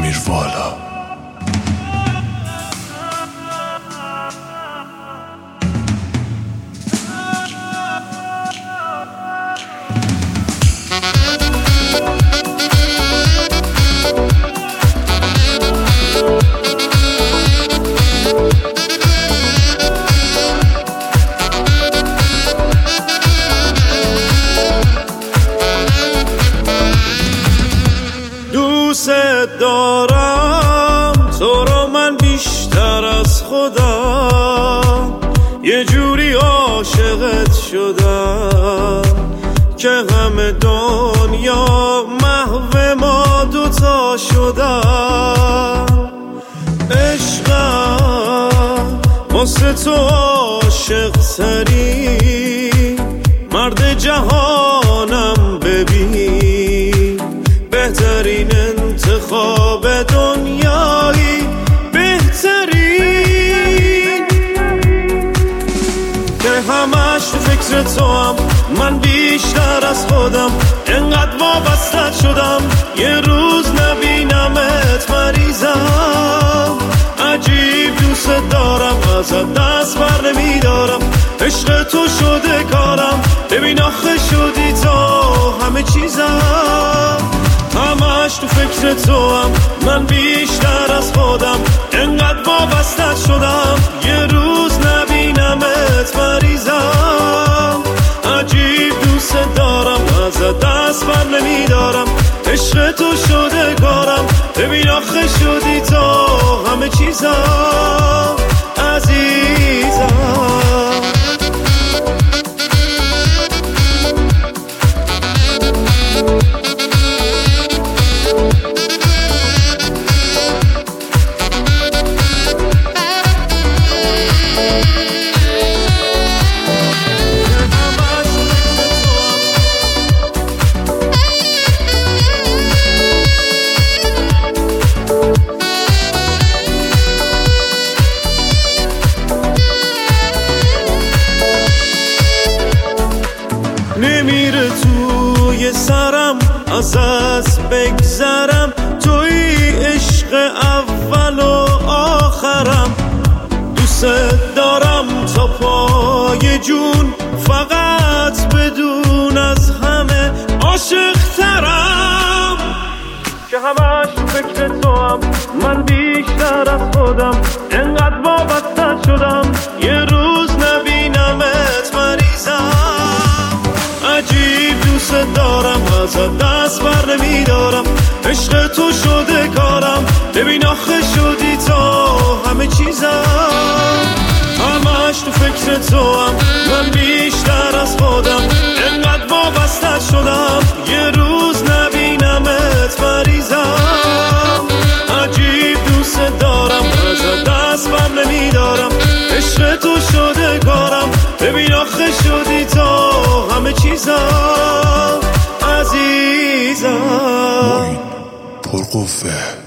امیروالا. دوست دارم تو رو من بیشتر از خودم، یه جوری عاشقت شدم که همه دنیا محو ما دوتا شدم. عشقم واسه تو عاشق تری مرد جهانم، ببین بهترین انتخاب دنیایی، بهترین که همش تو فکر تو هم، من بیشتر از خودم انقدر وابستت شدم، یه روز نبینمت مریضم. عجیب دوست دارم، ازت دست بر نمیدارم، عشق تو شده کارم، ببین آخه شدی تو همه چیزم. همش تو فکر تو هم، من بیشتر از خودم انقدر وابستت شدم، یه روز نبینمت مریضم. عجیب دوست دارم، ازت دست بر نمیدارم، عشق تو شده کارم، ببین آخه شدی تو همه چیزم عزیزم. نمیره توی سرم ازت بگذرم، توی عشق اول و آخرم. دوست دارم تا پای جون، فقط بدون از همه عاشق ترم که همش تو فکر تو هم، من بیشتر از خودم انقدر وابستت شدم، یه روز نبینمت مریضم. عجیب دوست دارم، ازت دست بر نمیدارم، عشق تو شده کارم، ببین آخه شدی تو همه چیزم. همش تو فکر تو هم، من بیشتر از خودم انقدر وابستت شدم، یه روز نبینمت مریضم. عجیب دوست دارم، ازت دست بر نمیدارم، عشق تو شده کارم، ببین آخه شدی تو همه چیزم عزیزم. پرقوه